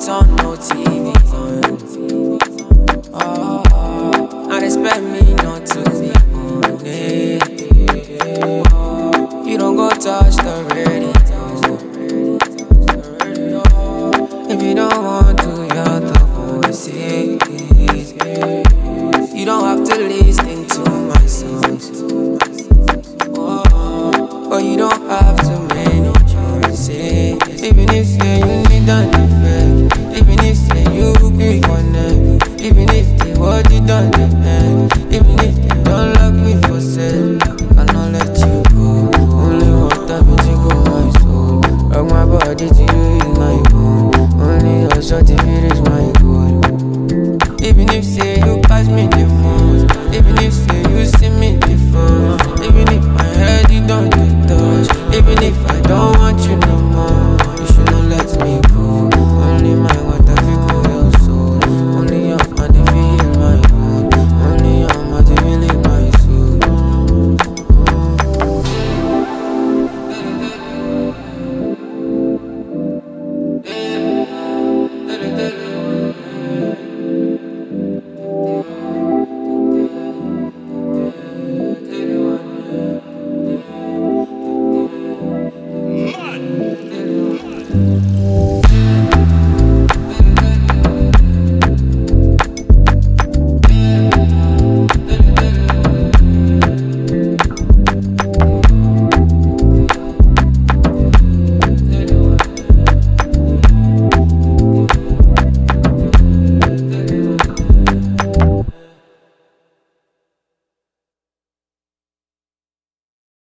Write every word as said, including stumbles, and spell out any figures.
lights on, no T V on. Oh, and expect me not to be on it. You don't go touch the radio. If you don't want to, you're the voices. You don't have to listen to my songs. But you don't have too many choices. Even if say you need an effect, even if say you be for them, even if they what you done the end, even if they don't like me for sale, I cannot let you go. Only water me to go my soul. Rock my body to you is my goal. Only your shot if it is my goal. Even if say you pass me the most, even if say you see me different,